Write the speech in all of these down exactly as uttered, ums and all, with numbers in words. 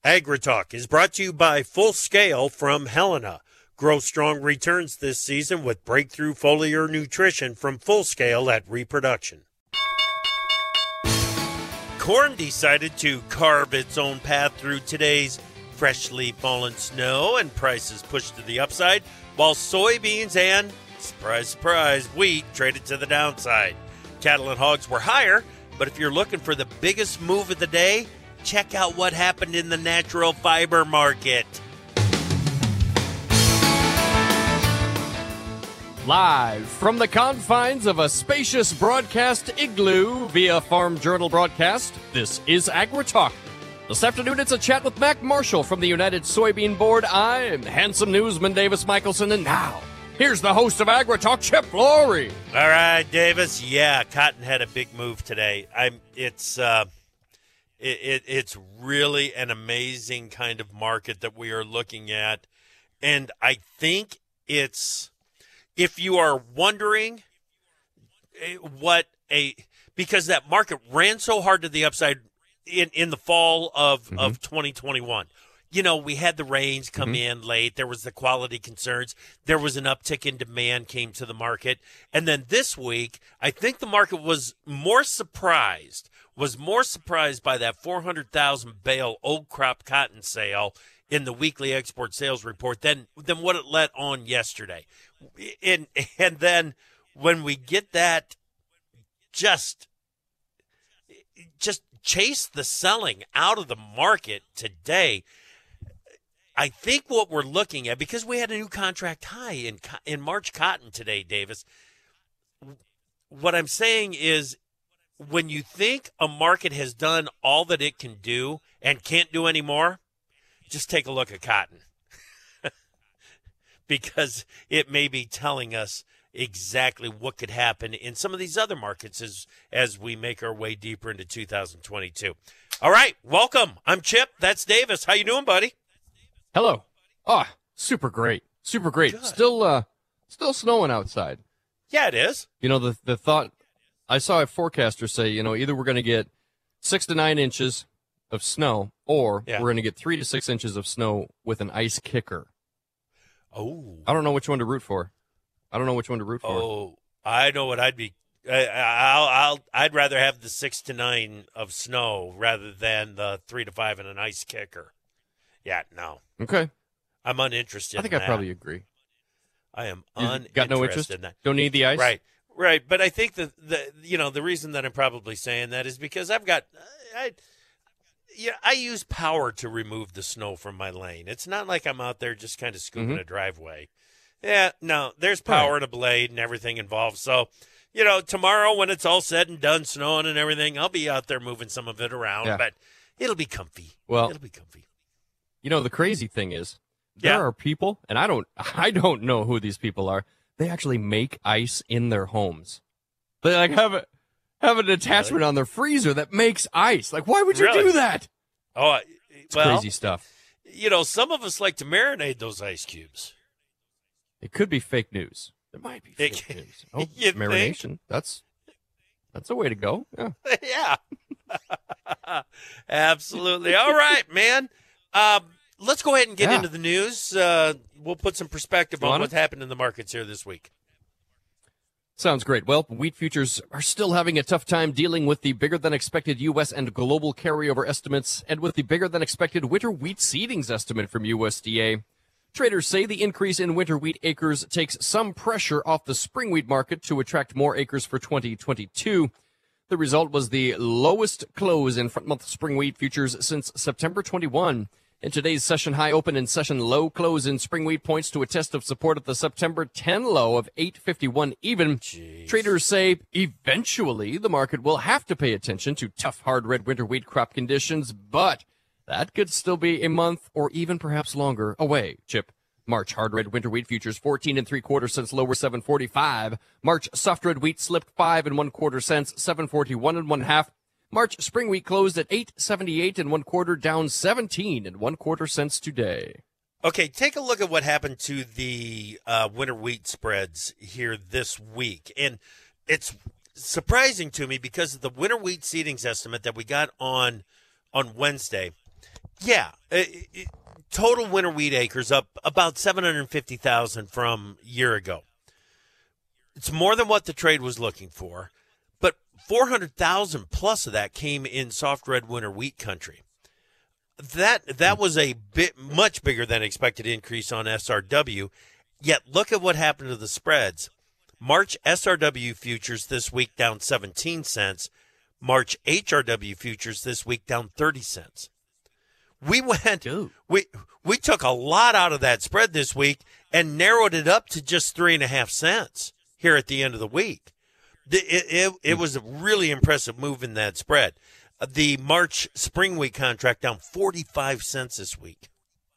AgriTalk is brought to you by Full Scale from Helena. Grow strong returns this season with breakthrough foliar nutrition from Full Scale at Reproduction. Corn decided to carve its own path through today's freshly fallen snow and prices pushed to the upside, while soybeans and, surprise, surprise, wheat traded to the downside. Cattle and hogs were higher, but if you're looking for the biggest move of the day, check out what happened in the natural fiber market. Live from the confines of a spacious broadcast igloo via Farm Journal broadcast, this is AgriTalk. This afternoon, it's a chat with Mac Marshall from the United Soybean Board. I'm handsome newsman Davis Michelson, and now, here's the host of AgriTalk, Chip Flory. All right, Davis. Yeah, cotton had a big move today. I'm. It's uh, it, it it's really an amazing kind of market that we are looking at, and I think it's. If you are wondering what a because that market ran so hard to the upside in, in the fall of, mm-hmm. of twenty twenty-one. You know, we had the rains come mm-hmm. in late. There was the quality concerns. There was an uptick in demand came to the market. And then this week, I think the market was more surprised, was more surprised by that four hundred thousand bale old crop cotton sale in the weekly export sales report than, than what it let on yesterday. And, and then when we get that, just, just chase the selling out of the market today. I think what we're looking at, because we had a new contract high in in March cotton today, Davis, what I'm saying is when you think a market has done all that it can do and can't do anymore, just take a look at cotton. Because it may be telling us exactly what could happen in some of these other markets as, as we make our way deeper into two thousand twenty-two. All right, welcome. I'm Chip. That's Davis. How you doing, buddy? Hello. Ah, oh, super great. Super great. Good. Still uh still snowing outside. Yeah, it is. You know, the the thought I saw a forecaster say, you know, either we're going to get six to nine inches of snow or yeah. we're going to get three to six inches of snow with an ice kicker. Oh, I don't know which one to root for. I don't know which one to root for. Oh, I know what I'd be. I, I'll, I'll, I'd rather have the six to nine of snow rather than the three to five and an ice kicker. Yeah, no. Okay. I'm uninterested. I think in I that. probably agree. I am you uninterested. Got no interest. In that. Don't need the ice. Right, right. But I think that the you know the reason that I'm probably saying that is because I've got I. Yeah, I use power to remove the snow from my lane. It's not like I'm out there just kind of scooping mm-hmm. a driveway. Yeah, no, there's power right. and a blade and everything involved. So, you know, tomorrow when it's all said and done, snowing and everything, I'll be out there moving some of it around, yeah. but it'll be comfy. Well, it'll be comfy. You know, the crazy thing is there yeah. are people, and I don't, I don't know who these people are. They actually make ice in their homes. They like have it. Have an attachment really? on their freezer that makes ice. Like, why would you really? do that? Oh, it's well, crazy stuff. You know, some of us like to marinate those ice cubes. It could be fake news. There might be fake it, news. Oh, marination. Think? That's that's a way to go. Yeah. yeah. Absolutely. All right, man. Um, let's go ahead and get yeah. into the news. Uh, we'll put some perspective on what happened in the markets here this week. Sounds great. Well, wheat futures are still having a tough time dealing with the bigger-than-expected U S and global carryover estimates and with the bigger-than-expected winter wheat seedings estimate from U S D A. Traders say the increase in winter wheat acres takes some pressure off the spring wheat market to attract more acres for twenty twenty-two. The result was the lowest close in front-month spring wheat futures since September twenty-first. In today's session high open and session low close in spring wheat points to a test of support at the September tenth low of eight fifty-one even. Jeez. Traders say eventually the market will have to pay attention to tough hard red winter wheat crop conditions, but that could still be a month or even perhaps longer away. Chip. March hard red winter wheat futures fourteen and three quarter cents lower, seven forty-five. March soft red wheat slipped five and one quarter cents, seven forty-one and one half. March spring wheat closed at eight seventy-eight and one quarter, down seventeen and one quarter cents today. Okay, take a look at what happened to the uh, winter wheat spreads here this week. And it's surprising to me because of the winter wheat seedings estimate that we got on on Wednesday. Yeah. It, it, total winter wheat acres up about seven hundred fifty thousand from a year ago. It's more than what the trade was looking for, but four hundred thousand plus of that came in soft red winter wheat country. That that was a bit much bigger than expected increase on S R W. Yet look at what happened to the spreads. March S R W futures this week down seventeen cents. March H R W futures this week down thirty cents. We went Ooh. we we took a lot out of that spread this week and narrowed it up to just three and a half cents here at the end of the week. It it, it was a really impressive move in that spread. The March spring wheat contract down forty-five cents this week.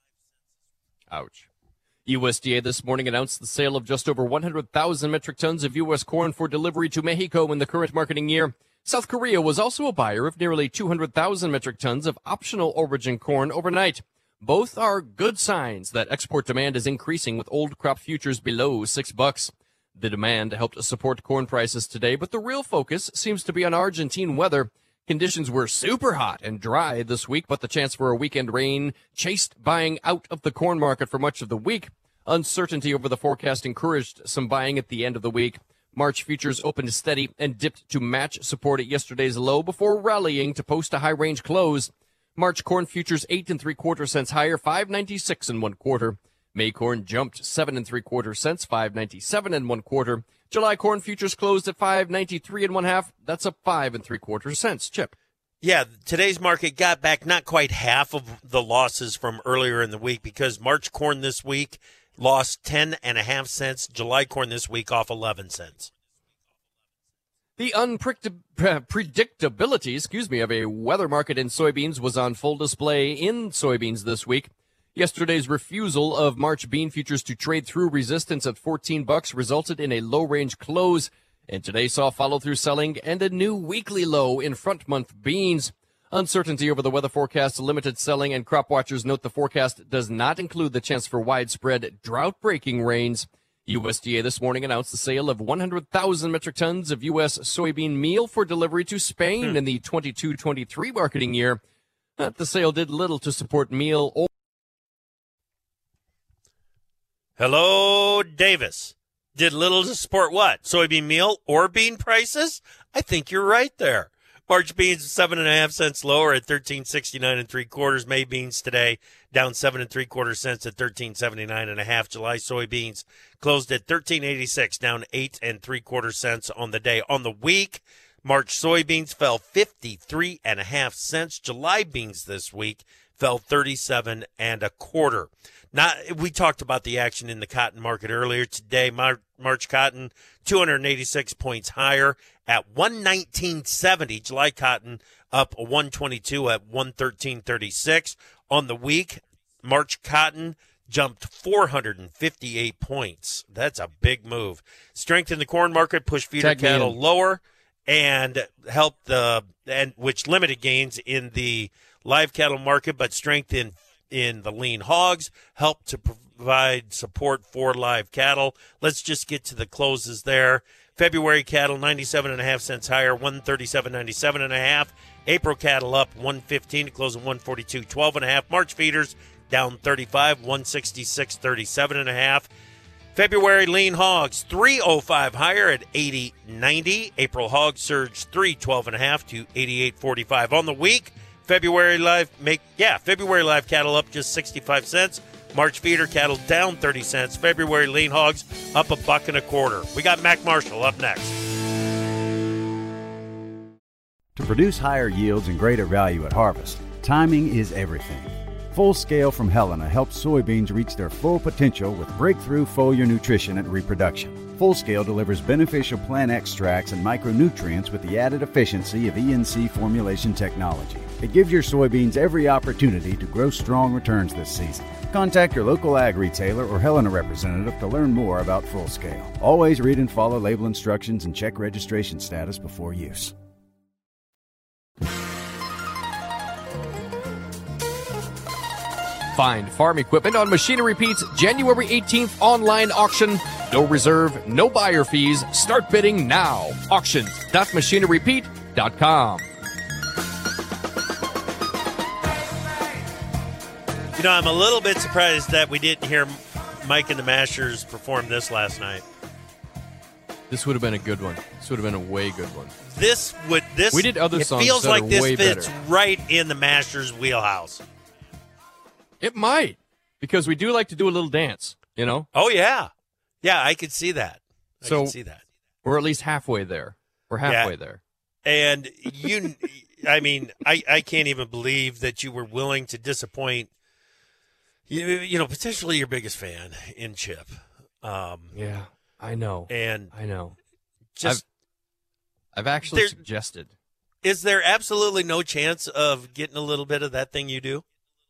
Ouch. U S D A this morning announced the sale of just over one hundred thousand metric tons of U S corn for delivery to Mexico in the current marketing year. South Korea was also a buyer of nearly two hundred thousand metric tons of optional origin corn overnight. Both are good signs that export demand is increasing with old crop futures below six bucks. The demand helped support corn prices today, but the real focus seems to be on Argentine weather. Conditions were super hot and dry this week, but the chance for a weekend rain chased buying out of the corn market for much of the week. Uncertainty over the forecast encouraged some buying at the end of the week. March futures opened steady and dipped to match support at yesterday's low before rallying to post a high-range close. March corn futures eight and three quarter cents higher, five ninety-six and one quarter. May corn jumped seven and three quarter cents, five ninety-seven and one quarter. July corn futures closed at five ninety-three and one half. That's up five and three quarter cents. Chip. Yeah, today's market got back not quite half of the losses from earlier in the week because March corn this week lost ten and a half cents. July corn this week off eleven cents. The unpredictability, excuse me, of a weather market in soybeans was on full display in soybeans this week. Yesterday's refusal of March bean futures to trade through resistance at fourteen bucks resulted in a low-range close, and today saw follow-through selling and a new weekly low in front-month beans. Uncertainty over the weather forecast limited selling, and crop watchers note the forecast does not include the chance for widespread drought-breaking rains. U S D A this morning announced the sale of one hundred thousand metric tons of U S soybean meal for delivery to Spain hmm. in the twenty-two twenty-three marketing year. The sale did little to support meal or Hello, Davis. Did little to support what? Soybean meal or bean prices? I think you're right there. March beans seven and a half cents lower at thirteen sixty nine and three quarters. May beans today down seven and three quarter cents at thirteen seventy nine and a half. July soybeans closed at thirteen eighty six, down eight and three quarter cents on the day. On the week, March soybeans fell fifty three and a half cents. July beans this week fell thirty seven and a quarter. Now, we talked about the action in the cotton market earlier today. Mar- March cotton, two hundred eighty-six points higher at one nineteen seventy. July cotton up one twenty-two at one thirteen thirty-six. On the week, March cotton jumped four hundred fifty-eight points. That's a big move. Strength in the corn market pushed feeder Tag cattle lower and helped the and which limited gains in the live cattle market, but strength in in the lean hogs helped to provide support for live cattle. Let's just get to the closes there. February cattle ninety-seven and a half cents higher, one thirty-seven ninety-seven and a half. April cattle up one fifteen to close at one forty-two twelve and a half. March feeders down thirty-five, one sixty-six thirty-seven and a half. February lean hogs three oh five higher at eighty ninety. April hogs surged three twelve and a half to eighty-eight forty-five. On the week, February live make yeah, February live cattle up just sixty-five cents. March feeder cattle down thirty cents. February lean hogs up a buck and a quarter. We got Mac Marshall up next. To produce higher yields and greater value at harvest, timing is everything. Full Scale from Helena helps soybeans reach their full potential with breakthrough foliar nutrition and reproduction. Full Scale delivers beneficial plant extracts and micronutrients with the added efficiency of E N C formulation technology. It gives your soybeans every opportunity to grow strong returns this season. Contact your local ag retailer or Helena representative to learn more about Full Scale. Always read and follow label instructions and check registration status before use. Find farm equipment on Machinery Pete's January eighteenth online auction. No reserve, no buyer fees. Start bidding now. auctions dot machinery pete dot com. You know, I'm a little bit surprised that we didn't hear Mike and the Mashers perform this last night. This would have been a good one. This would have been a way good one. This would this. We did other it songs feels that like are this way fits better. right in the Mashers' wheelhouse. It might, because we do like to do a little dance, you know? Oh yeah, yeah, I could see that. I So- can see that. We're at least halfway there. We're halfway there. And you, I mean, I, I can't even believe that you were willing to disappoint, you, you know, potentially your biggest fan in Chip. Um, Yeah, I know. and I know. just, I've actually There- suggested. is there absolutely no chance of getting a little bit of that thing you do?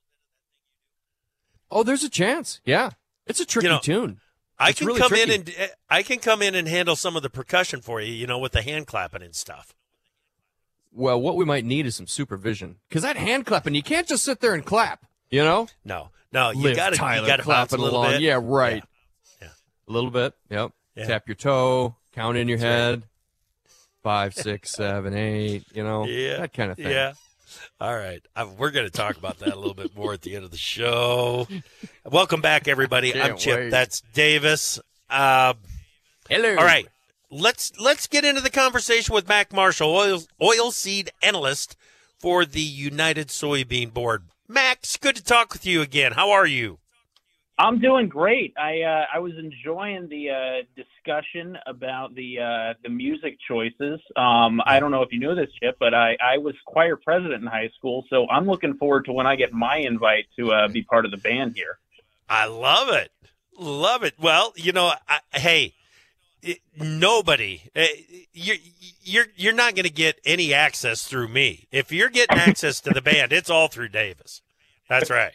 Oh, there's a chance. Yeah. It's a tricky know, tune. I It's can really come tricky. in and uh, I can come in and handle some of the percussion for you, you know, with the hand clapping and stuff. Well, what we might need is some supervision. Because that hand clapping, you can't just sit there and clap, you know? No, no, you Liv got to Tyler you got to bounce a clapping little along. bit. Yeah, right. Yeah. A little bit. Yep. Yeah. Tap your toe, count in your That's right. head. Five, six, seven, eight, you know? Yeah, That kind of thing. Yeah. All right. Uh, we're going to talk about that a little bit more at the end of the show. Welcome back, everybody. Can't I'm Chip. wait. That's Davis. Uh, Hello. all right. Let's let's get into the conversation with Mac Marshall, oil, oilseed analyst for the United Soybean Board. Max, good to talk with you again. How are you? I'm doing great. I uh, I was enjoying the uh, discussion about the uh, the music choices. Um, I don't know if you know this, Chip, but I, I was choir president in high school, so I'm looking forward to when I get my invite to uh, be part of the band here. I love it. Love it. Well, you know, I, hey, it, nobody, uh, you're you're you're not going to get any access through me. If you're getting access to the band, it's all through Davis. That's right.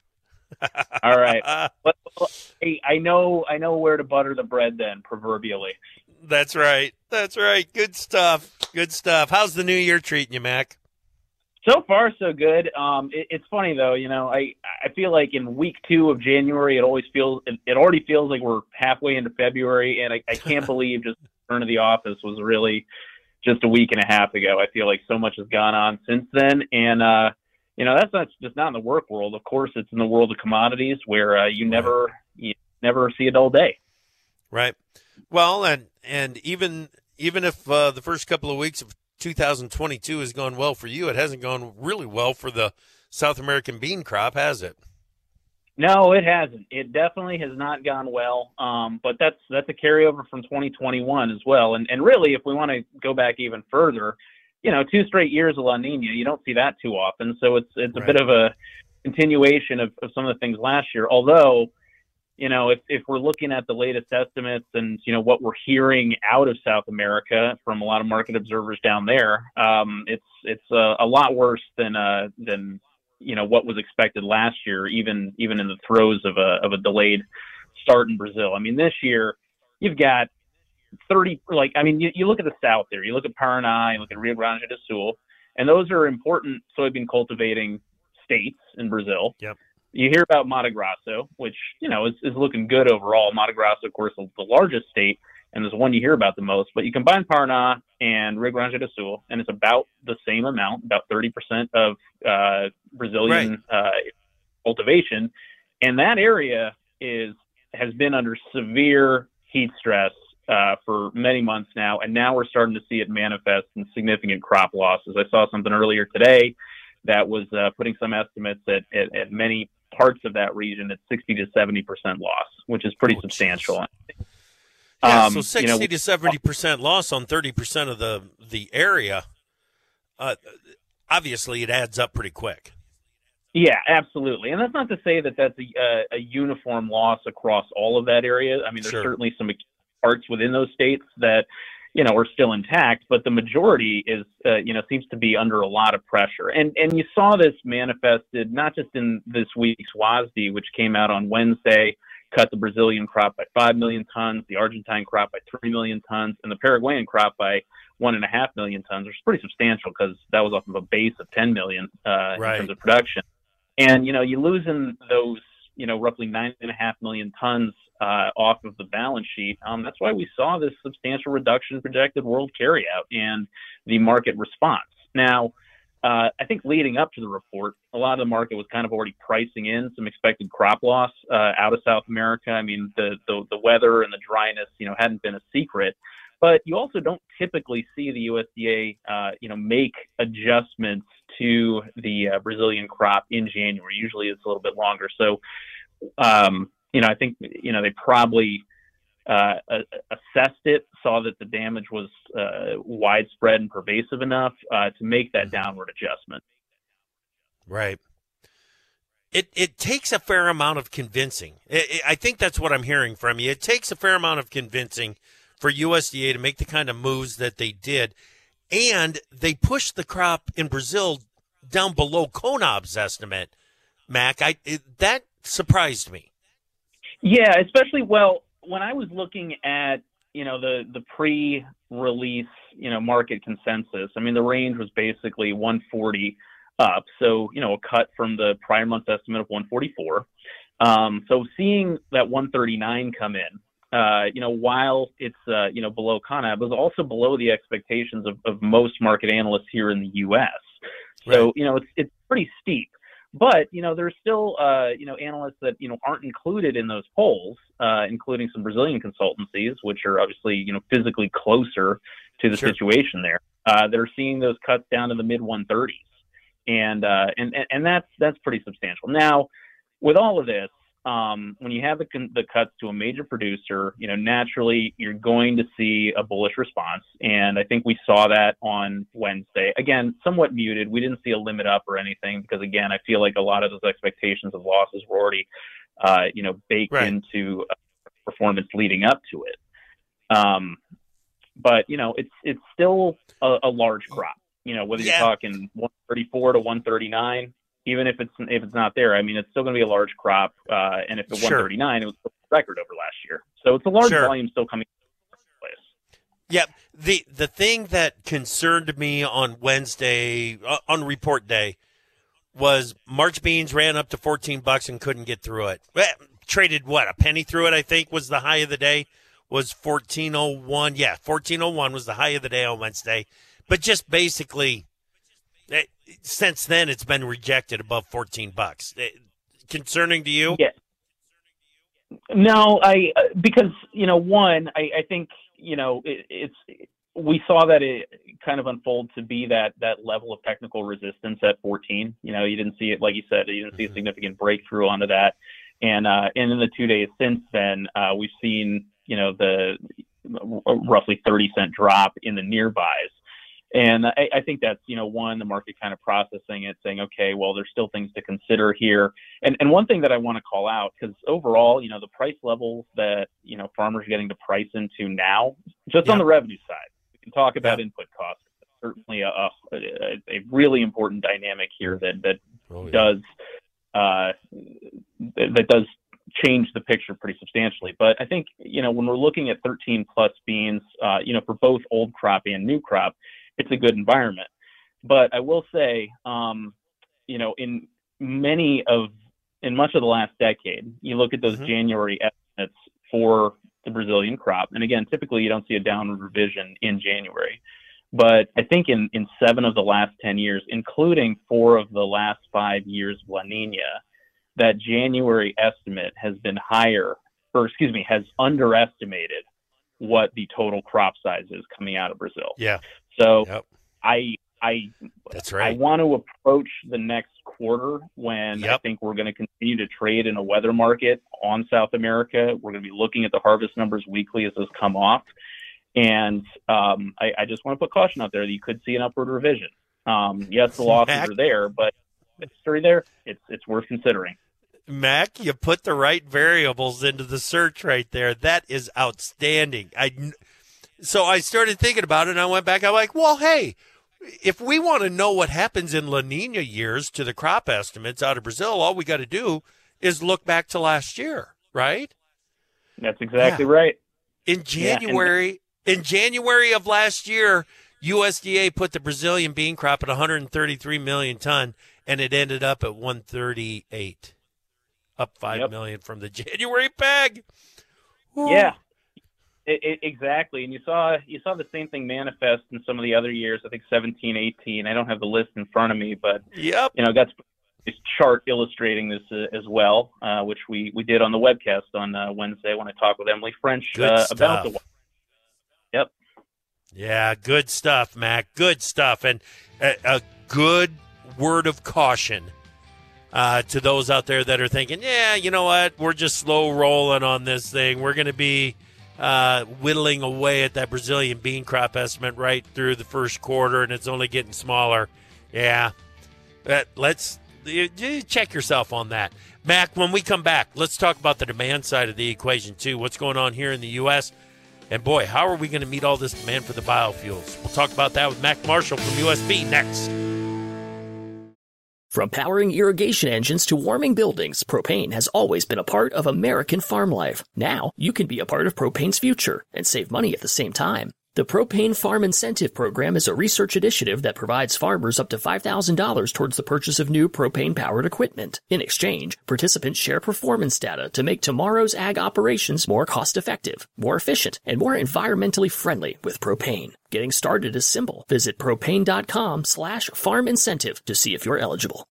All right. Uh, But, hey, I know I know where to butter the bread then, proverbially. that's right. That's right. Good stuff. Good stuff. How's the new year treating you, Mac? So far, so good. Um, it, it's funny though, you know, I, I feel like in week two of January, it always feels, it, it already feels like we're halfway into February, and I, I can't believe just the turn of the office was really just a week and a half ago. I feel like so much has gone on since then, and uh, you know, that's not just not in the work world. Of course, it's in the world of commodities where uh, you never, you never see a dull day. Right. Well, and and even even if uh, the first couple of weeks of two thousand twenty-two has gone well for you, it hasn't gone really well for the South American bean crop, has it? No, it hasn't. It definitely has not gone well. Um, but that's that's a carryover from twenty twenty-one as well. And and really, if we want to go back even further, you know, two straight years of La Nina, you don't see that too often. So it's it's a Right. bit of a continuation of, of some of the things last year. Although, you know, if if we're looking at the latest estimates and you know what we're hearing out of South America from a lot of market observers down there, um, it's it's a, a lot worse than uh, than you know what was expected last year, even even in the throes of a of a delayed start in Brazil. I mean, this year you've got thirty, like I mean, you, you look at the south there, you look at Paraná, you look at Rio Grande do Sul, and those are important soybean cultivating states in Brazil. Yep. You hear about Mato Grosso, which you know is, is looking good overall. Mato Grosso, of course, is the largest state, and is the one you hear about the most. But you combine Paraná and Rio Grande do Sul, and it's about the same amount, about thirty percent of uh, Brazilian uh, cultivation, and that area is has been under severe heat stress uh, for many months now, and now we're starting to see it manifest in significant crop losses. I saw something earlier today that was uh, putting some estimates at, at, at many parts of that region at sixty to seventy percent loss, which is pretty Oh, substantial. Yeah, Um, so you sixty know, to seventy percent loss on thirty percent of the the area. Uh, obviously, it adds up pretty quick. Yeah, absolutely. And that's not to say that that's a, a, a uniform loss across all of that area. I mean, there's Sure. certainly some parts within those states that, you know, are still intact, but the majority is, uh, you know, seems to be under a lot of pressure. And and you saw this manifested not just in this week's WASDE, which came out on Wednesday, cut the Brazilian crop by five million tons, the Argentine crop by three million tons, and the Paraguayan crop by one and a half million tons, which is pretty substantial because that was off of a base of ten million uh, Right. in terms of production. And, you know, you losing those, you know, roughly nine and a half million tons uh, off of the balance sheet. Um, that's why we saw this substantial reduction in projected world carryout and the market response. Now, uh, I think leading up to the report, a lot of the market was kind of already pricing in some expected crop loss uh, out of South America. I mean, the, the the weather and the dryness, you know, hadn't been a secret. But you also don't typically see the U S D A, uh, you know, make adjustments to the uh, Brazilian crop in January. Usually it's a little bit longer. So, um, you know, I think, you know, they probably uh, assessed it, saw that the damage was uh, widespread and pervasive enough uh, to make that downward adjustment. Right. It it takes a fair amount of convincing. It, it, I think that's what I'm hearing from you. It takes a fair amount of convincing for U S D A to make the kind of moves that they did. And they pushed the crop in Brazil down below CONAB's estimate, Mac. I it, that surprised me. Yeah, especially, well, when I was looking at, you know, the, the pre-release, you know, market consensus, I mean, the range was basically one forty up. So, you know, a cut from the prior month's estimate of one forty-four. Um, so seeing that one thirty-nine come in, Uh, you know, while it's, uh, you know, below CONAB, it was also below the expectations of, of most market analysts here in the U S. So, Right. you know, it's it's pretty steep. But, you know, there's still, uh, you know, analysts that, you know, aren't included in those polls, uh, including some Brazilian consultancies, which are obviously, you know, physically closer to the Sure. situation there. Uh, they're seeing those cuts down to the mid one thirties. And, uh, and, and, and that's, that's pretty substantial. Now, with all of this, Um, when you have the, the cuts to a major producer, you know, naturally you're going to see a bullish response. And I think we saw that on Wednesday. Again, somewhat muted. We didn't see a limit up or anything because, again, I feel like a lot of those expectations of losses were already, uh, you know, baked Right. into performance leading up to it. Um, but, you know, it's it's still a, a large crop, you know, whether Yeah. you're talking one thirty-four to one thirty-nine. Even if it's if it's not there, I mean, it's still going to be a large crop. Uh, and if it's Sure. one thirty-nine, it was a record over last year. So it's a large Sure. volume still coming into place. Yep. The the thing that concerned me on Wednesday, uh, on report day, was March beans ran up to fourteen bucks and couldn't get through it. Eh, traded what, a penny through it, I think, was the high of the day, was fourteen oh one. Yeah, fourteen oh one was the high of the day on Wednesday. But just basically, eh, since then, it's been rejected above fourteen bucks. Eh, concerning to you? Yeah. No, I uh, because you know, one, I, I think you know it, it's we saw that it kind of unfold to be that that level of technical resistance at fourteen. You know, you didn't see it, like you said, you didn't see a significant breakthrough onto that, and uh, and in the two days since then, uh, we've seen you know the roughly thirty cent drop in the nearbys. And I, I think that's, you know, one, the market kind of processing it, saying, okay, well, there's still things to consider here. And and one thing that I want to call out, because overall, you know, the price levels that, you know, farmers are getting to price into now, just Yeah. on the revenue side, we can talk about Yeah. input costs. Certainly a, a, a really important dynamic here that, that Oh, yeah. does uh, that does change the picture pretty substantially. But I think, you know, when we're looking at thirteen plus beans, uh, you know, for both old crop and new crop, it's a good environment. But I will say, um, you know, in many of, in much of the last decade, you look at those Mhm. January estimates for the Brazilian crop. And again, typically you don't see a downward revision in January. But I think in, in seven of the last ten years, including four of the last five years of La Nina, that January estimate has been higher, or excuse me, has underestimated what the total crop size is coming out of Brazil. Yeah. So Yep. I I That's I right. want to approach the next quarter when I Yep. think we're going to continue to trade in a weather market on South America. We're going to be looking at the harvest numbers weekly as those come off. And um, I, I just want to put caution out there that you could see an upward revision. Um, yes, the losses Mac? are there, but the history there, it's it's worth considering. Mac, you put the right variables into the search right there. That is outstanding. I, so I started thinking about it, and I went back. I'm like, well, hey, if we want to know what happens in La Nina years to the crop estimates out of Brazil, all we got to do is look back to last year, right? That's exactly Yeah. right. In Yeah, and- January, in January of last year, U S D A put the Brazilian bean crop at one hundred thirty-three million ton, and it ended up at one thirty-eight, up five Yep. million from the January peg. Ooh. Yeah. It, it, exactly, and you saw you saw the same thing manifest in some of the other years. I think seventeen, eighteen. I don't have the list in front of me, but yep. you know, got this chart illustrating this uh, as well, uh, which we, we did on the webcast on uh, Wednesday when I talked with Emily French uh, about the. Yep. Yeah, good stuff, Mac. Good stuff, and a, a good word of caution uh, to those out there that are thinking, yeah, you know what, we're just slow rolling on this thing. We're going to be uh, whittling away at that Brazilian bean crop estimate right through the first quarter, and it's only getting smaller. Yeah, uh, let's you, you check yourself on that. Mac, when we come back, let's talk about the demand side of the equation, too. What's going on here in the U S? And, boy, how are we going to meet all this demand for the biofuels? We'll talk about that with Mac Marshall from U S B next. From powering irrigation engines to warming buildings, propane has always been a part of American farm life. Now, you can be a part of propane's future and save money at the same time. The Propane Farm Incentive Program is a research initiative that provides farmers up to five thousand dollars towards the purchase of new propane-powered equipment. In exchange, participants share performance data to make tomorrow's ag operations more cost-effective, more efficient, and more environmentally friendly with propane. Getting started is simple. Visit propane.com slash farm incentive to see if you're eligible.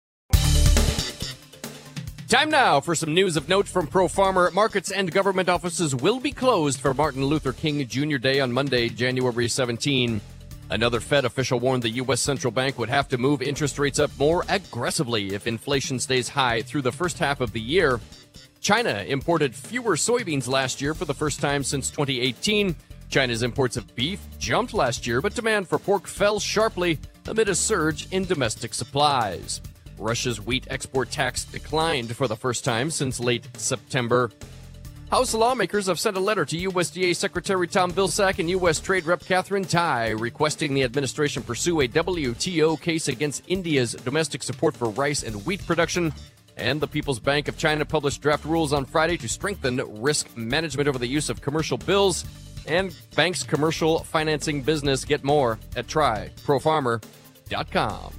Time now for some news of note from ProFarmer. Markets and government offices will be closed for Martin Luther King Junior Day on Monday, January seventeenth. Another Fed official warned the U S Central Bank would have to move interest rates up more aggressively if inflation stays high through the first half of the year. China imported fewer soybeans last year for the first time since twenty eighteen. China's imports of beef jumped last year, but demand for pork fell sharply amid a surge in domestic supplies. Russia's wheat export tax declined for the first time since late September. House lawmakers have sent a letter to U S D A Secretary Tom Vilsack and U S Trade Rep Catherine Tai requesting the administration pursue a W T O case against India's domestic support for rice and wheat production. And the People's Bank of China published draft rules on Friday to strengthen risk management over the use of commercial bills. And banks' commercial financing business. Get more at try pro farmer dot com.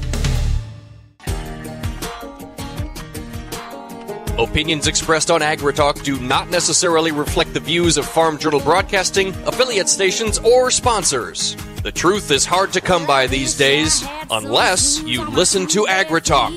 Opinions expressed on AgriTalk do not necessarily reflect the views of Farm Journal Broadcasting, affiliate stations, or sponsors. The truth is hard to come by these days, unless you listen to AgriTalk.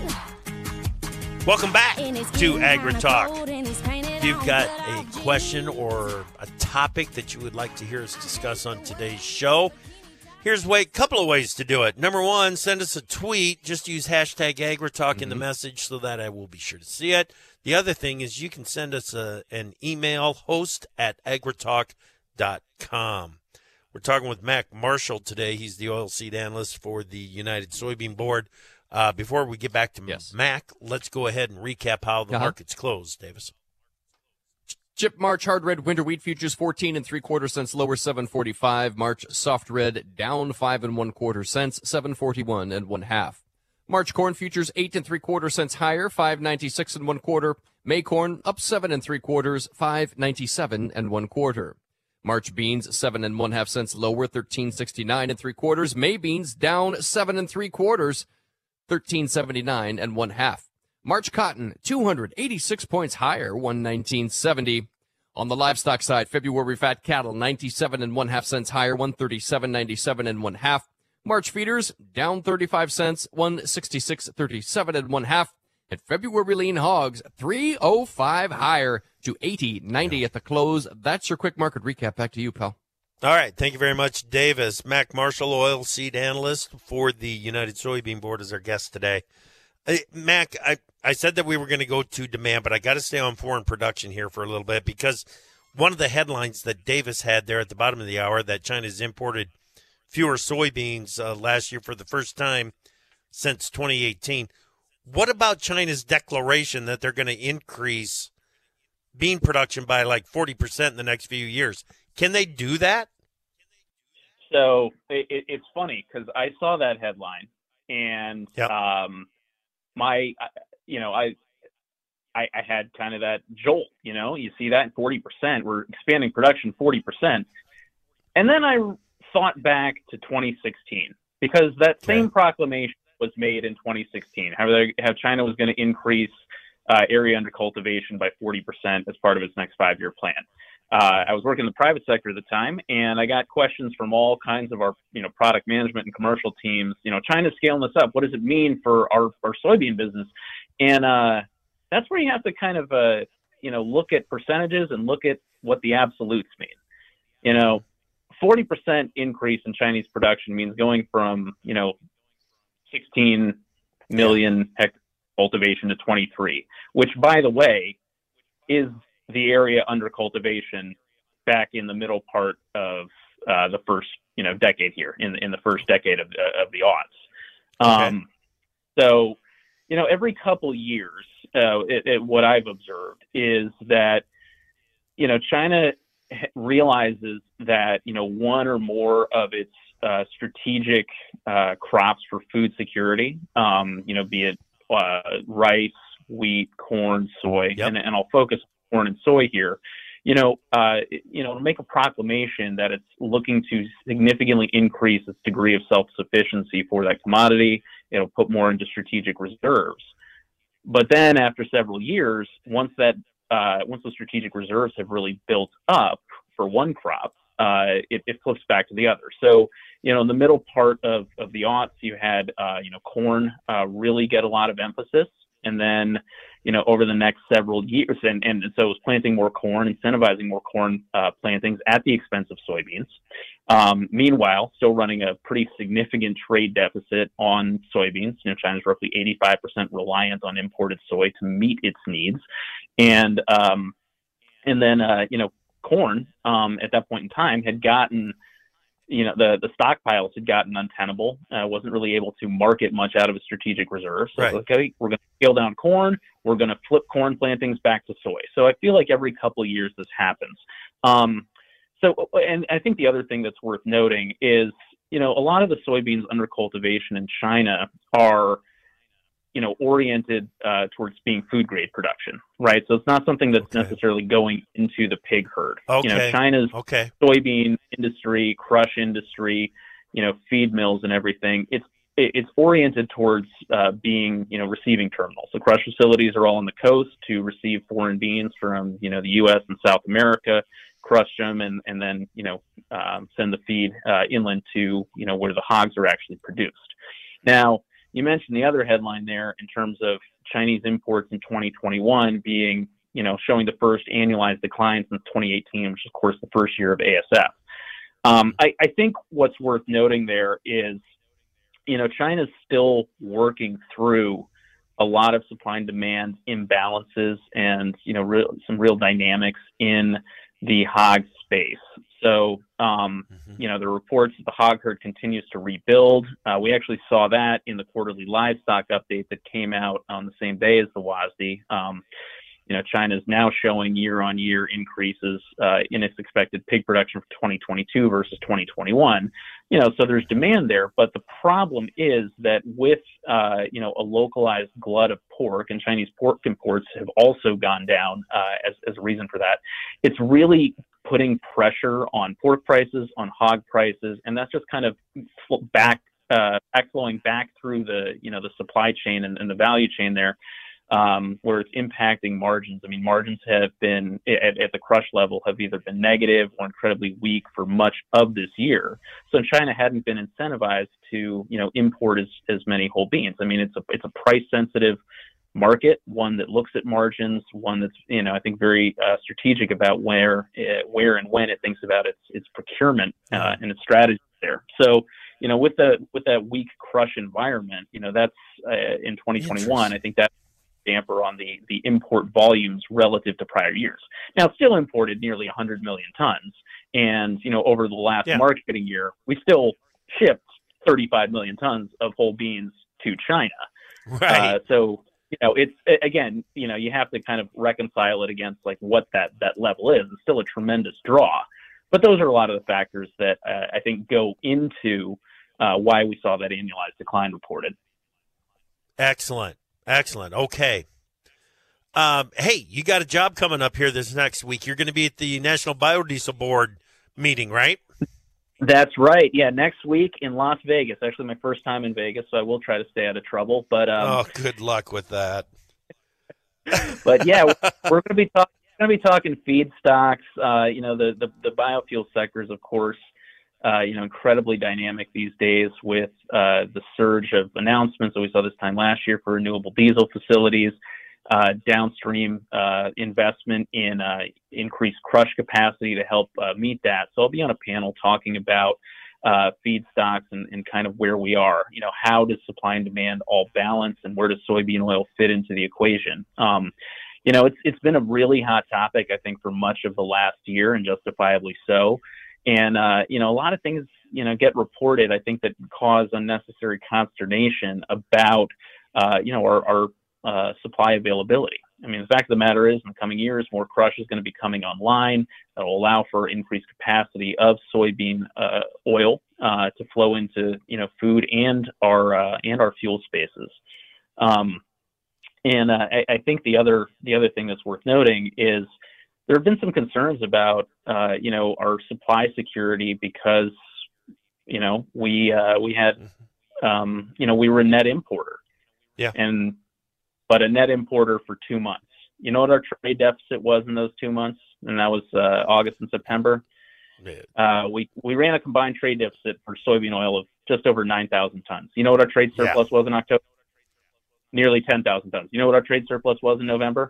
Welcome back to AgriTalk. If you've got a question or a topic that you would like to hear us discuss on today's show, here's a couple of ways to do it. Number one, send us a tweet. Just use hashtag AgriTalk mm-hmm. in the message so that I will be sure to see it. The other thing is you can send us a, an email, host at agritalk dot com. We're talking with Mac Marshall today. He's the oilseed analyst for the United Soybean Board. Uh, before we get back to yes. Mac, let's go ahead and recap how the uh-huh. market's closed, Davis. Chip March hard red winter wheat futures fourteen and three quarter cents lower, seven forty-five. March soft red down five and one quarter cents, seven forty-one and one half. March corn futures eight and three quarter cents higher, five ninety-six and one quarter. May corn up seven and three quarters, five ninety-seven and one quarter. March beans seven and one half cents lower, thirteen sixty-nine and three quarters. May beans down seven and three quarters, thirteen seventy-nine and one half. March cotton, two hundred eighty-six points higher, one nineteen seventy. On the livestock side, February fat cattle, ninety-seven and one half cents higher, one thirty-seven ninety-seven and one half. March feeders, down thirty-five cents, one sixty-six thirty-seven and one half. And February lean hogs, three oh five higher to eighty ninety at the close. That's your quick market recap. Back to you, pal. All right. Thank you very much, Davis. Mac Marshall, oilseed analyst for the United Soybean Board, is our guest today. Hey, Mac, I, I said that we were going to go to demand, but I got to stay on foreign production here for a little bit because one of the headlines that Davis had there at the bottom of the hour, that China's imported fewer soybeans uh, last year for the first time since twenty eighteen. What about China's declaration that they're going to increase bean production by like forty percent in the next few years? Can they do that? So it, it's funny because I saw that headline and yep. um, my, you know, I, I, I had kind of that jolt, you know, you see that forty percent, we're expanding production forty percent. And then I thought back to twenty sixteen because that same okay. proclamation was made in twenty sixteen, how, they, how China was going to increase uh, area under cultivation by forty percent as part of its next five-year plan. uh, I was working in the private sector at the time, and I got questions from all kinds of our, you know, product management and commercial teams. You know, China's scaling this up. What does it mean for our, our soybean business? And uh, that's where you have to kind of, uh, you know, look at percentages and look at what the absolutes mean. You know, forty percent increase in Chinese production means going from, you know, sixteen million hectare cultivation to twenty-three, which, by the way, is the area under cultivation back in the middle part of uh, the first, you know, decade here, in in the first decade of uh, of the aughts. Okay. Um, so, you know, every couple years, uh, it, it, what I've observed is that, you know, China realizes that, you know, one or more of its uh, strategic uh, crops for food security, um, you know, be it uh, rice, wheat, corn, soy, Yep. and, and I'll focus on corn and soy here, you know, uh, you know, make a proclamation that it's looking to significantly increase its degree of self-sufficiency for that commodity. It'll put more into strategic reserves. But then after several years, once that uh, once those strategic reserves have really built up for one crop, uh, it, it flips back to the other. So, you know, in the middle part of, of the aughts, you had, uh, you know, corn uh, really get a lot of emphasis. And then, you know, over the next several years, and, and so it was planting more corn, incentivizing more corn uh, plantings at the expense of soybeans. Um, meanwhile, still running a pretty significant trade deficit on soybeans. You know, China's roughly eighty-five percent reliant on imported soy to meet its needs. And, um, and then, uh, you know, corn um, at that point in time had gotten, you know, the, the stockpiles had gotten untenable, uh, wasn't really able to market much out of its strategic reserves. So, Right. okay, we're going to scale down corn. We're going to flip corn plantings back to soy. So I feel like every couple of years this happens. Um, so, and I think the other thing that's worth noting is, you know, a lot of the soybeans under cultivation in China are, you know, oriented uh, towards being food grade production, right? So it's not something that's Okay. necessarily going into the pig herd. You know, Okay. China's Okay. soybean industry, crush industry, you know, feed mills and everything, it's it's oriented towards uh, being, you know, receiving terminals. The crush facilities are all on the coast to receive foreign beans from, you know, the U S and South America, crush them, and, and then, you know, um, send the feed uh, inland to, you know, where the hogs are actually produced. Now, you mentioned the other headline there in terms of Chinese imports in twenty twenty-one being, you know, showing the first annualized decline since twenty eighteen, which is, of course, the first year of A S F. Um, I, I think what's worth noting there is, you know, China's still working through a lot of supply and demand imbalances and, you know, real, some real dynamics in the hog space. So, um, Mhm. you know, the reports that the hog herd continues to rebuild. Uh, we actually saw that in the quarterly livestock update that came out on the same day as the W A S D. Um, you know, China is now showing year-on-year increases uh, in its expected pig production for twenty twenty-two versus twenty twenty-one. You know, so there's demand there, but the problem is that with, uh, you know, a localized glut of pork, and Chinese pork imports have also gone down uh, as, as a reason for that, it's really putting pressure on pork prices, on hog prices, and that's just kind of back, uh, backflowing back through the, you know, the supply chain and, and the value chain there. Um, where it's impacting margins. I mean, margins have been at, at the crush level have either been negative or incredibly weak for much of this year. So China hadn't been incentivized to, you know, import as, as many whole beans. I mean, it's a it's a price sensitive market, one that looks at margins, one that's, you know, I think very uh, strategic about where uh, where and when it thinks about its its procurement uh, and its strategy there. So, you know, with the with that weak crush environment, you know, that's uh, in twenty twenty-one. I think that damper on the, the import volumes relative to prior years. Now, it's still imported nearly one hundred million tons. And, you know, over the last Yeah. marketing year, we still shipped thirty-five million tons of whole beans to China. Right. Uh, so, you know, it's, again, you know, you have to kind of reconcile it against like what that, that level is. It's still a tremendous draw. But those are a lot of the factors that uh, I think go into uh, why we saw that annualized decline reported. Excellent. Excellent. Okay. Um, hey, you got a job coming up here this next week. You're going to be at the National Biodiesel Board meeting, right? That's right. Yeah, next week in Las Vegas. Actually, my first time in Vegas, so I will try to stay out of trouble. But um, oh, good luck with that. but yeah, we're going to be talking going to be talking feedstocks. Uh, you know, the, the, the biofuel sectors, of course, uh, you know, incredibly dynamic these days with uh, the surge of announcements that we saw this time last year for renewable diesel facilities, uh, downstream uh, investment in uh, increased crush capacity to help uh, meet that. So I'll be on a panel talking about uh, feedstocks and, and kind of where we are. You know, how does supply and demand all balance, and where does soybean oil fit into the equation? Um, You know, it's it's been a really hot topic, I think, for much of the last year, and justifiably so. And, uh, you know, a lot of things, you know, get reported, I think, that cause unnecessary consternation about, uh, you know, our, our uh, supply availability. I mean, the fact of the matter is, in the coming years, more crush is going to be coming online that will allow for increased capacity of soybean uh, oil uh, to flow into, you know, food and our uh, and our fuel spaces. Um, And uh, I, I think the other the other thing that's worth noting is there have been some concerns about uh, you know our supply security because you know we uh, we had um, you know we were a net importer, yeah, and but a net importer for two months. You know what our trade deficit was in those two months, and that was uh, August and September. Yeah. Uh, we we ran a combined trade deficit for soybean oil of just over nine thousand tons. You know what our trade surplus yeah. was in October? Nearly ten thousand tons. You know what our trade surplus was in November?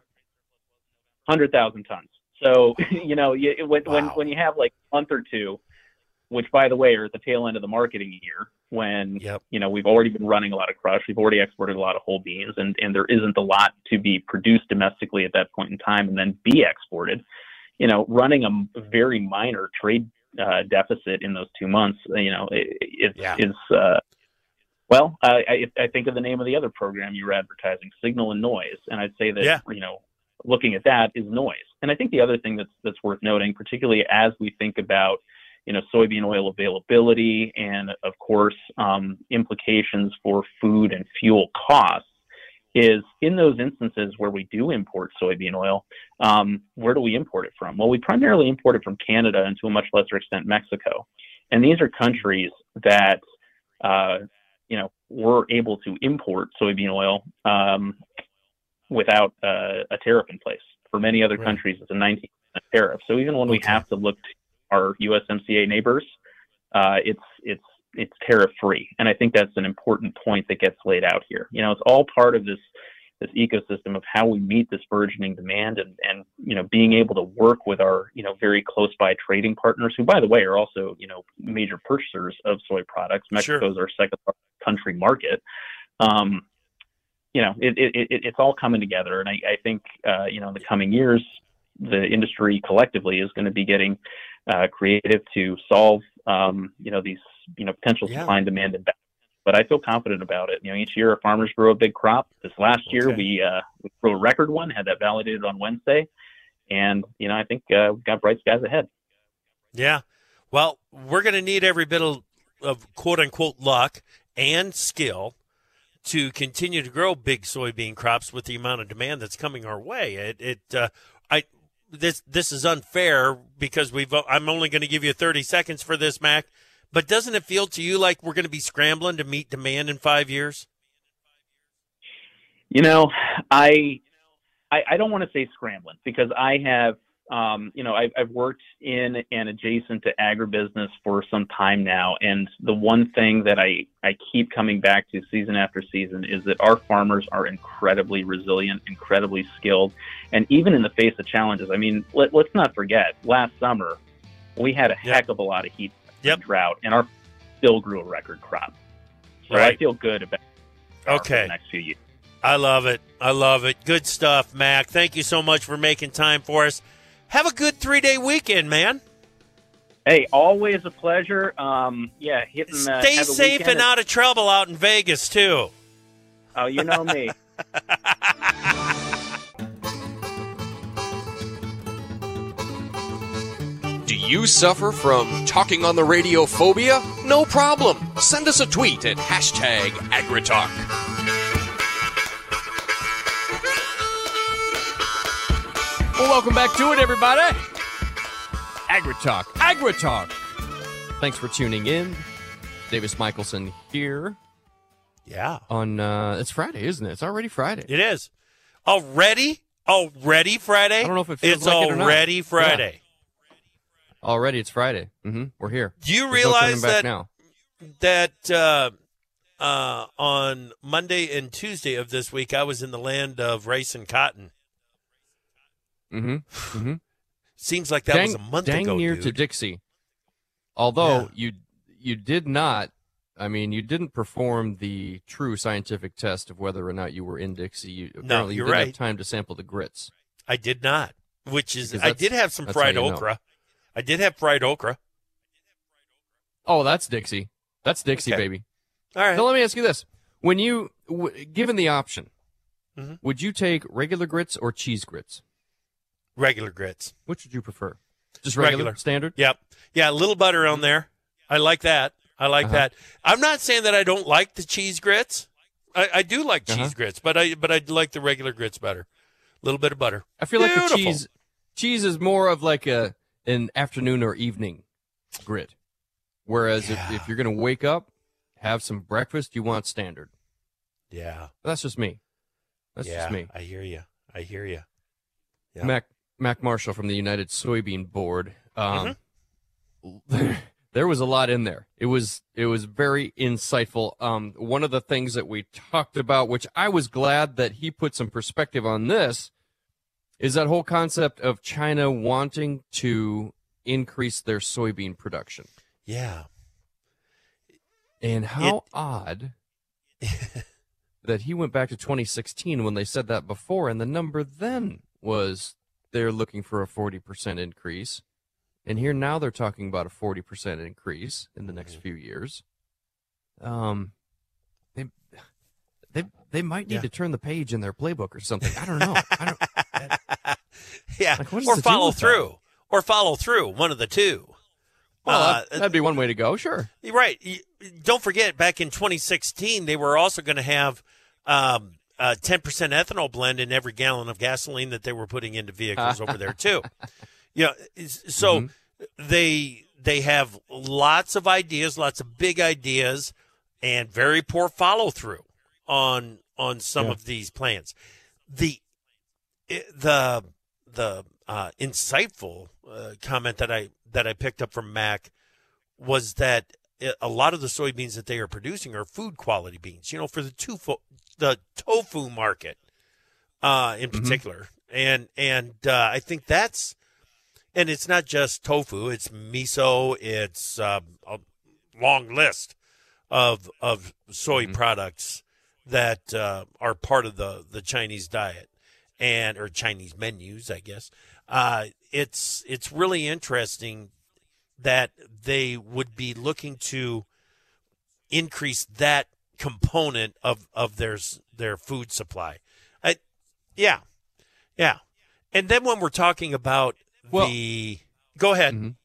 one hundred thousand tons. So, you know, you, when, wow. when when you have like a month or two, which, by the way, are at the tail end of the marketing year, when, yep. you know, we've already been running a lot of crush, we've already exported a lot of whole beans, and, and there isn't a lot to be produced domestically at that point in time and then be exported, you know, running a very minor trade uh, deficit in those two months, you know, it, it yeah. is uh, Well, uh, I, I think of the name of the other program you were advertising, Signal and Noise, and I'd say that, yeah. you know, looking at that is noise. And I think the other thing that's that's worth noting, particularly as we think about, you know, soybean oil availability and, of course, um, implications for food and fuel costs, is in those instances where we do import soybean oil, um, where do we import it from? Well, we primarily import it from Canada and to a much lesser extent Mexico. And these are countries that uh, you know, we're able to import soybean oil um, without uh, a tariff in place. For many other right. countries, it's a nineteen percent tariff. So even when okay. we have to look to our U S M C A neighbors, uh, it's it's it's tariff free. And I think that's an important point that gets laid out here. You know, it's all part of this this ecosystem of how we meet this burgeoning demand, and and you know, being able to work with our, you know, very close by trading partners, who, by the way, are also, you know, major purchasers of soy products. Mexico's sure. our second country market. Um, you know, it, it, it, it's all coming together. And I, I think, uh, you know, in the coming years, the industry collectively is going to be getting uh, creative to solve, um, you know, these, you know, potential yeah. supply and demand imbalance. But I feel confident about it. You know, each year our farmers grow a big crop. This last year okay. we, uh, we grew a record one, had that validated on Wednesday. And, you know, I think uh, we've got bright skies ahead. Yeah. Well, we're going to need every bit of, of quote-unquote luck and skill to continue to grow big soybean crops with the amount of demand that's coming our way. It, it, uh, I, this, this is unfair because we've. I'm only going to give you thirty seconds for this, Mac. But doesn't it feel to you like we're going to be scrambling to meet demand in five years? You know, I, I, I don't want to say scrambling, because I have. Um, you know, I've, I've worked in and adjacent to agribusiness for some time now. And the one thing that I, I keep coming back to season after season is that our farmers are incredibly resilient, incredibly skilled. And even in the face of challenges, I mean, let, let's not forget, last summer, we had a yep. heck of a lot of heat yep. and drought, and our still grew a record crop. So right. I feel good about okay. the next few years. I love it. I love it. Good stuff, Mac. Thank you so much for making time for us. Have a good three-day weekend, man. Hey, always a pleasure. Um, yeah, hitting. Uh, Stay safe and out of trouble out in Vegas, too. Oh, you know me. Do you suffer from talking on the radio phobia? No problem. Send us a tweet at hashtag AgriTalk. Well, welcome back to it, everybody. AgriTalk. AgriTalk. Thanks for tuning in. Davis Michelson here. Yeah. On uh, it's Friday, isn't it? It's already Friday. It is. Already? Already Friday? I don't know if it feels it's like it or not. already Friday. Yeah. Already, it's Friday. Mm-hmm. We're here. Do you There's realize no turning back that now. that uh, uh, on Monday and Tuesday of this week, I was in the land of rice and cotton? Mm-hmm. Mm-hmm. Seems like that dang, was a month dang ago, near dude. to Dixie. Although Yeah. you you did not, I mean, you didn't perform the true scientific test of whether or not you were in Dixie. You, apparently, you're you didn't right. have time to sample the grits. I did not, which is, Because I that's- did have some that's fried how you know. okra. I did have fried okra. Oh, that's Dixie. That's Dixie, Okay. baby. All right. Now, let me ask you this. When you, w- given the option, Mhm. would you take regular grits or cheese grits? Regular grits. Which would you prefer? Just regular, Regular. standard? Yep. Yeah, a little butter on there. I like that. I like Uh-huh. that. I'm not saying that I don't like the cheese grits. I, I do like cheese Uh-huh. grits, but I but I like the regular grits better. A little bit of butter. I feel like the Beautiful. cheese cheese is more of like a an afternoon or evening grit. Whereas Yeah. if, if you're going to wake up, have some breakfast, you want standard. Yeah. But that's just me. That's yeah. just me. I hear you. I hear you. Yeah. Mac Mac Marshall from the United Soybean Board. Um, Mm-hmm. there was a lot in there. It was it was very insightful. Um, one of the things that we talked about, which I was glad that he put some perspective on this, is that whole concept of China wanting to increase their soybean production. Yeah. And how It- odd that he went back to twenty sixteen when they said that before, and the number then was they're looking for a forty percent increase. And here now they're talking about a forty percent increase in the next few years. Um, they they they might need Yeah. to turn the page in their playbook or something. I don't know. I don't. yeah. Like, what is or the deal follow with that? through. Or follow through. One of the two. Well, Uh, that- that'd be one way to go. Sure. You're right. You- Don't forget, back in twenty sixteen, they were also going to have um, a ten percent ethanol blend in every gallon of gasoline that they were putting into vehicles over there too. Yeah. So Mm-hmm. they they have lots of ideas, lots of big ideas, and very poor follow through on on some Yeah. of these plans. The the the uh, insightful uh, comment that I that I picked up from Mac was that a lot of the soybeans that they are producing are food quality beans. You know, for the tofu the tofu market uh, in particular, and and uh, I think that's and it's not just tofu; it's miso, it's um, a long list of of soy products that uh, are part of the the Chinese diet and or Chinese menus, I guess. Uh, it's it's really interesting that they would be looking to increase that component of, of their their food supply. I, yeah, yeah. And then when we're talking about Well- the, go ahead. Mhm.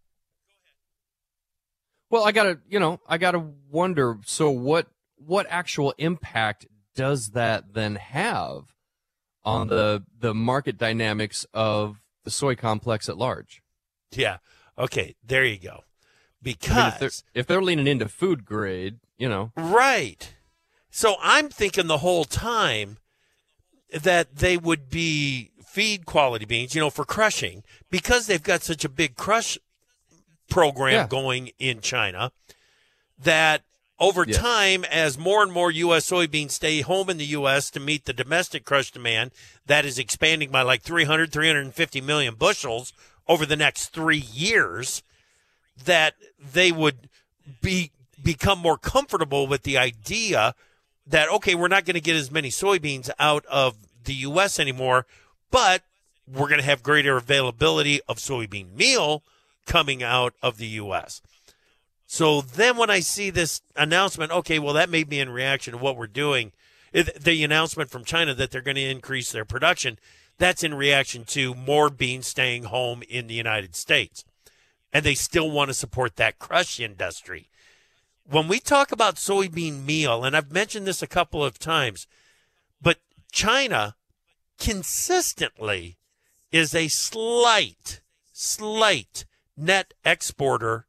Well, I gotta, you know, I gotta wonder. So, what, what actual impact does that then have on the the market dynamics of the soy complex at large? Yeah. Okay. There you go. I Because mean, if they're if they're leaning into food grade, you know, right. So I'm thinking the whole time that they would be feed quality beans, you know, for crushing, because they've got such a big crush program Yeah. going in China, that over Yes. time, as more and more U S soybeans stay home in the U S to meet the domestic crush demand, that is expanding by like three hundred, three hundred fifty million bushels over the next three years, that they would be become more comfortable with the idea that, okay, we're not going to get as many soybeans out of the U S anymore, but we're going to have greater availability of soybean meal coming out of the U S. So then when I see this announcement, okay, well, that may be in reaction to what we're doing. It- The announcement from China that they're going to increase their production, that's in reaction to more beans staying home in the United States. And they still want to support that crush industry. When we talk about soybean meal, and I've mentioned this a couple of times, but China consistently is a slight, slight net exporter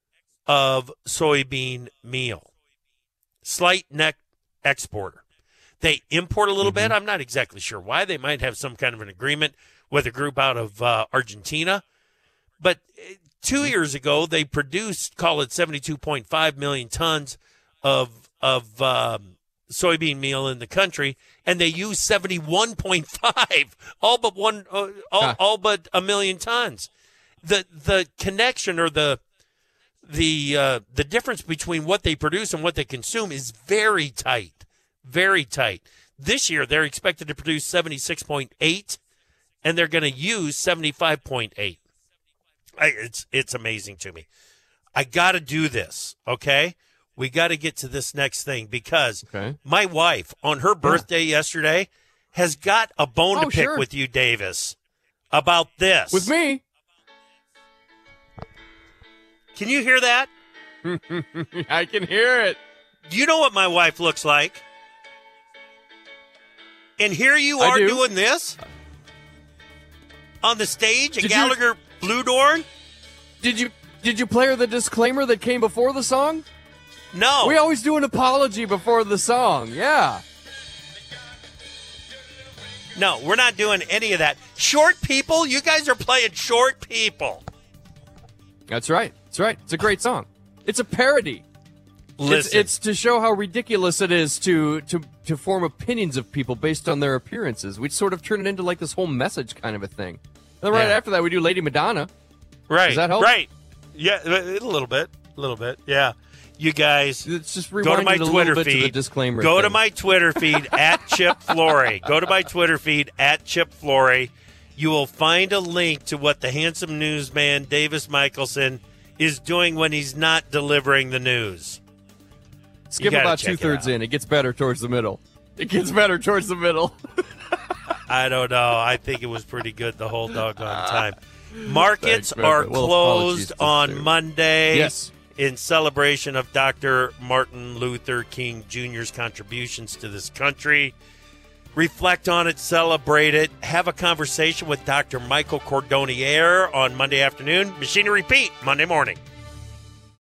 of soybean meal. Slight net exporter. They import a little Mm-hmm. bit. I'm not exactly sure why. They might have some kind of an agreement with a group out of uh, Argentina. But two years ago, they produced, call it seventy-two point five million tons of of um, soybean meal in the country, and they used seventy-one point five, all but one, uh, all, Huh. all but a million tons. The the connection or the the uh, the difference between what they produce and what they consume is very tight, very tight. This year, they're expected to produce seventy-six point eight, and they're going to use seventy-five point eight. I, it's it's amazing to me. I got to do this, okay? We got to get to this next thing because Okay. my wife, on her birthday yesterday, has got a bone Oh, to pick sure. with you, Davis, about this. With me. Can you hear that? I can hear it. Do you know what my wife looks like? And here you I are do. doing this on the stage at Did you- Gallagher Blue Dorn? Did you did you play her the disclaimer that came before the song? No. We always do an apology before the song. Yeah. No, we're not doing any of that. Short people? You guys are playing short people. That's right. That's right. It's a great song. It's a parody. It's, Listen, it's to show how ridiculous it is to, to to form opinions of people based on their appearances. We sort of turn it into like this whole message kind of a thing. And right Yeah. after that, we do Lady Madonna. right, does that help? right. Yeah, a little bit, a little bit. Yeah. You guys, It's just go to rewind my it a Twitter little bit to the feed. disclaimer. Go to thing. my Twitter feed at Chip Flory. Go to my Twitter feed at Chip Flory. You will find a link to what the handsome newsman Davis Michelson is doing when he's not delivering the news. Skip gotta about check it two thirds out. in. It gets better towards the middle. It gets better towards the middle. I don't know. I think it was pretty good the whole doggone time. Markets Thanks, man. are Well, apologies closed to on Sue. Monday. Yes. In celebration of Doctor Martin Luther King Junior's contributions to this country. Reflect on it, celebrate it, have a conversation with Doctor Michael Cordonier on Monday afternoon. Machine to Repeat, Monday morning.